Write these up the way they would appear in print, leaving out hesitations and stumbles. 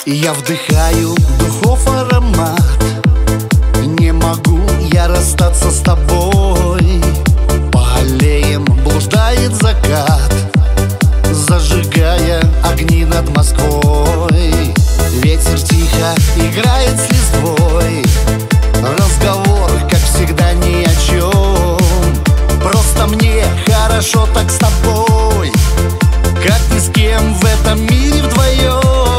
Я вдыхаю духов аромат. Не могу я расстаться с тобой. По аллеям блуждает закат, зажигая огни над Москвой. Ветер тихо играет с листвой. Разговор, как всегда, ни о чем. Просто мне хорошо так с тобой, как ни с кем в этом мире вдвоем.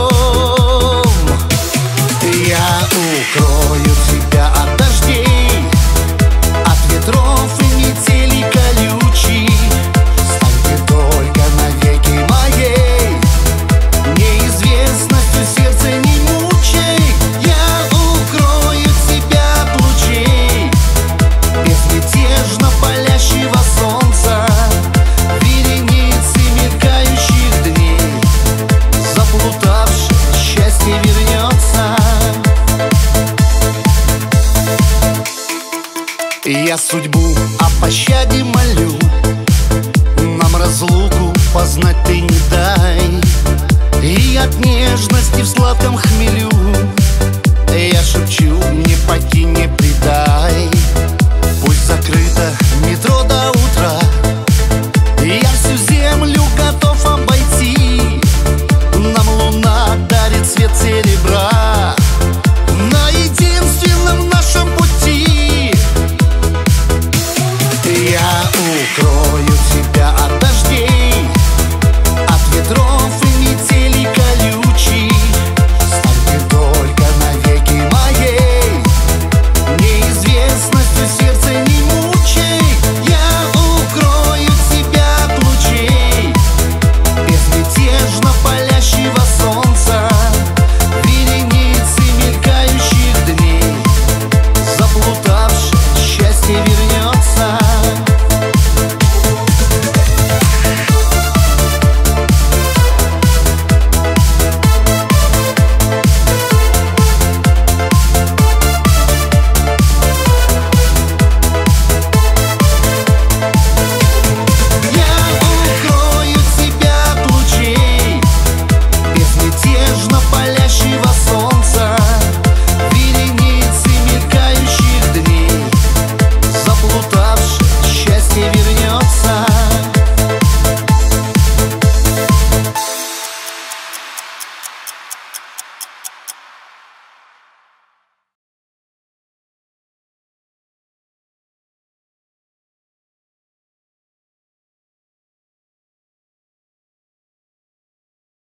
Я укрою тебя от дождей, от ветров и метелей колючих. Стань ты только навеки моей, неизвестностью сердце не мучай. Я укрою тебя от лучей безмятежно палящего солнца, вереницы мелькающих дней. Заплутавший счастье вернется. Я судьбу о пощаде молю, нам разлуку познать ты не дай. И от нежности в сладком хмелю я шепчу: не покинь, не предай. Пусть закрыто метро до утра, я всю землю